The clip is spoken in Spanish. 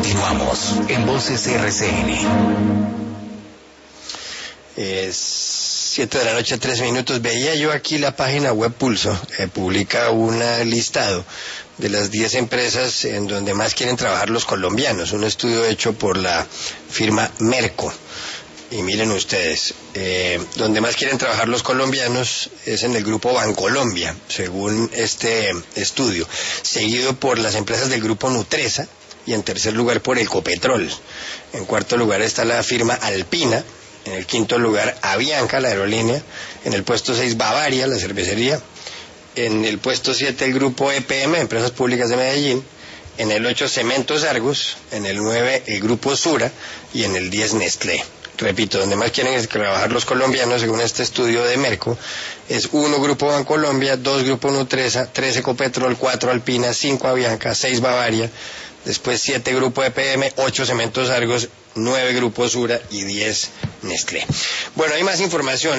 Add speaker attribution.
Speaker 1: Continuamos en Voces RCN.
Speaker 2: Es 7 de la noche, 3 minutos. Veía yo aquí la página web Pulso, publica un listado de las 10 empresas en donde más quieren trabajar los colombianos, un estudio hecho por la firma Merco. Y miren ustedes, donde más quieren trabajar los colombianos es en el grupo Bancolombia, según este estudio, seguido por las empresas del grupo Nutresa y en tercer lugar por Ecopetrol. En cuarto lugar está la firma Alpina. En el quinto lugar, Avianca, la aerolínea. En el puesto 6, Bavaria, la cervecería. En el puesto 7, el grupo EPM, Empresas Públicas de Medellín. En el 8, Cementos Argos. En el 9, el grupo Sura. Y en el 10, Nestlé. Repito, donde más quieren trabajar los colombianos, según este estudio de Merco, es 1, Grupo Bancolombia, 2, Grupo Nutresa, 3, Ecopetrol, 4, Alpina, 5, Avianca, 6, Bavaria, después 7, Grupo EPM, 8, Cementos Argos, 9, Grupo Sura y 10, Nestlé. Bueno, hay más información.